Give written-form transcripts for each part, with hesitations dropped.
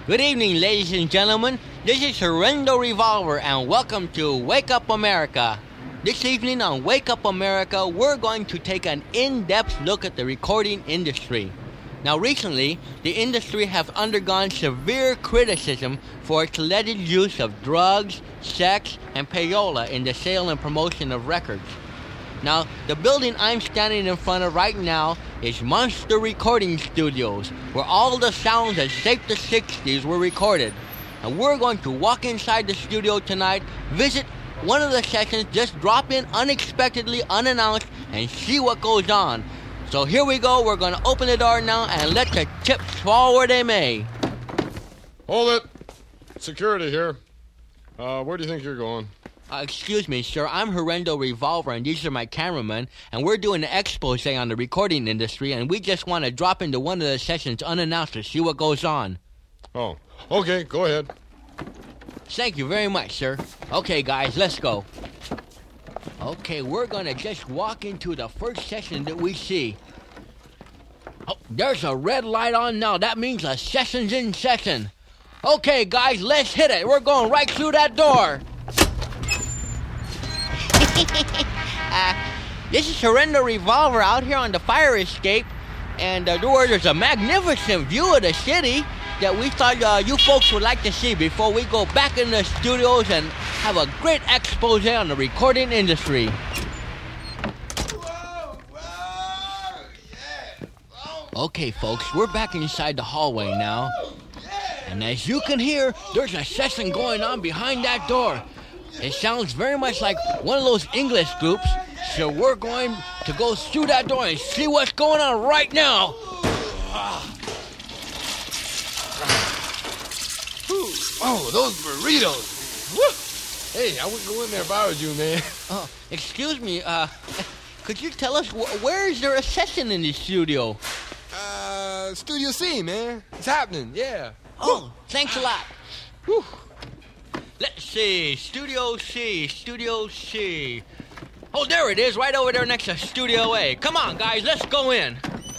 Good evening, ladies and gentlemen. This is Horrendo Revolver, and welcome to Wake Up America. This evening on Wake Up America, we're going to take an in-depth look at the recording industry. Now, recently, the industry has undergone severe criticism for its alleged use of drugs, sex, and payola in the sale and promotion of records. Now, the building I'm standing in front of right now is Monster Recording Studios, where all the sounds that shaped the 60s were recorded. And we're going to walk inside the studio tonight, visit one of the sessions, just drop in unexpectedly, unannounced, and see what goes on. So here we go. We're going to open the door now and let the chips fall where they may. Hold it. Security here. Where do you think you're going? Excuse me, sir. I'm Horrendo Revolver, and these are my cameramen, and we're doing an expose on the recording industry, and we just want to drop into one of the sessions unannounced to see what goes on. Oh, okay. Go ahead. Thank you very much, sir. Okay, guys, let's go. Okay, we're going to just walk into the first session that we see. Oh, there's a red light on now. That means a session's in session. Okay, guys, let's hit it. We're going right through that door. This is Horrendo Revolver out here on the fire escape, and there's a magnificent view of the city that we thought you folks would like to see before we go back in the studios and have a great expose on the recording industry. Okay, folks, we're back inside the hallway now, and as you can hear, there's a session going on behind that door. It sounds very much like one of those English groups, so we're going to go through that door and see what's going on right now. Oh, those burritos. Woo! Hey, I wouldn't go in there if I was you, man. Oh, excuse me, could you tell us where is there a session in the studio? Studio C, man. It's happening, yeah. Oh, thanks a lot. Whew. Let's see, Studio C. Oh, there it is, right over there next to Studio A. Come on, guys, let's go in.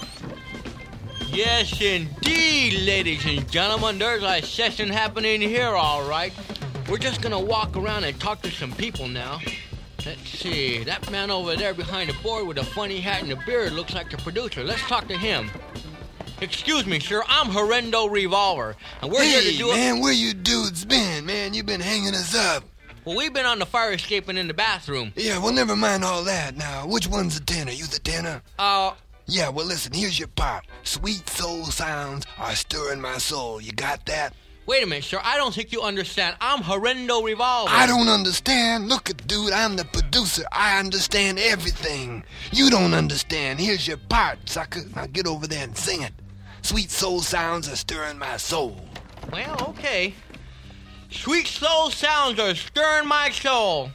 Yes, indeed, ladies and gentlemen, there's a session happening here, all right. We're just gonna walk around and talk to some people now. Let's see, that man over there behind the board with a funny hat and a beard looks like the producer. Let's talk to him. Excuse me, sir, I'm Horrendo Revolver, and we're here to do Hey, man, where you dudes been, man? You been hanging us up. Well, we've been on the fire escape and in the bathroom. Yeah, well, never mind all that now. Which one's the tenor? You the tenor? Yeah, well, listen, here's your part. Sweet soul sounds are stirring my soul. You got that? Wait a minute, sir, I don't think you understand. I'm Horrendo Revolver. I don't understand. Look at, dude, I'm the producer. I understand everything. You don't understand. Here's your part, sucker. Now get over there and sing it. Sweet soul sounds are stirring my soul. Well, okay. Sweet soul sounds are stirring my soul.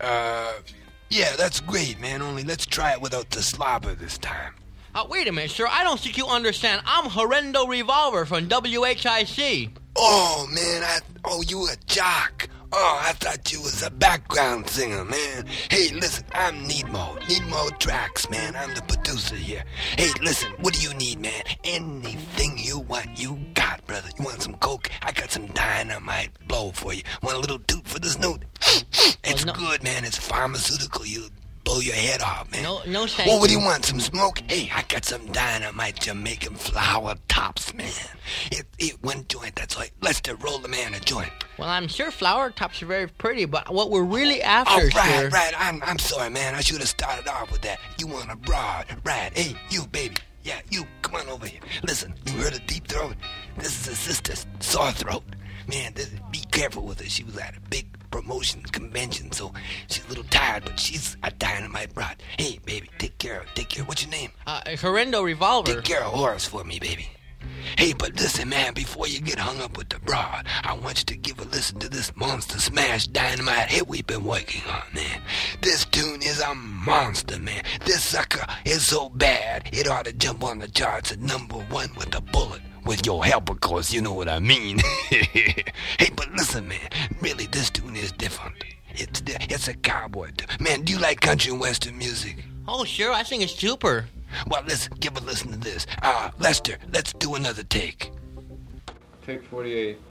Yeah, that's great, man. Only let's try it without the slobber this time. Wait a minute, sir. I don't think you understand. I'm Horrendo Revolver from WHIC. Oh, man, you a jock. Oh, I thought you was a background singer, man. Hey, listen, I'm Needmo Tracks, man. I'm the producer here. Hey, listen, what do you need, man? Anything you want, you got, brother. You want some coke? I got some dynamite blow for you. Want a little toot for this note? It's good, man. It's pharmaceutical. You'll blow your head off, man. No, thank you. you. What do you want, some smoke? Hey, I got some dynamite Jamaican flower tops, man. It one joint, that's right. Let's roll the man a joint. Well, I'm sure flower tops are very pretty, but what we're really after, sir... Right. I'm sorry, man. I should have started off with that. You want a broad, right? Hey, you, baby. Yeah, you, come on over here. Listen, you heard a deep throat? This is a sister's sore throat. Man, be careful with her. She was at a big promotion convention, so she's a little tired, but she's a dynamite broad. Hey, baby, take care. What's your name? Horrendo Revolver. Take care of Horace for me, baby. Hey, but listen, man, before you get hung up with the broad, I want you to give a listen to this monster smash dynamite hit we've been working on, man. This tune is a monster, man. This sucker is so bad, it ought to jump on the charts at #1 with a bullet. With your help, of course, you know what I mean. Hey, but listen, man, really, this tune is different. It's a cowboy tune. Man, do you like country and western music? Oh, sure, I think it's super. Well, give a listen to this. Lester, let's do another take. pick 48.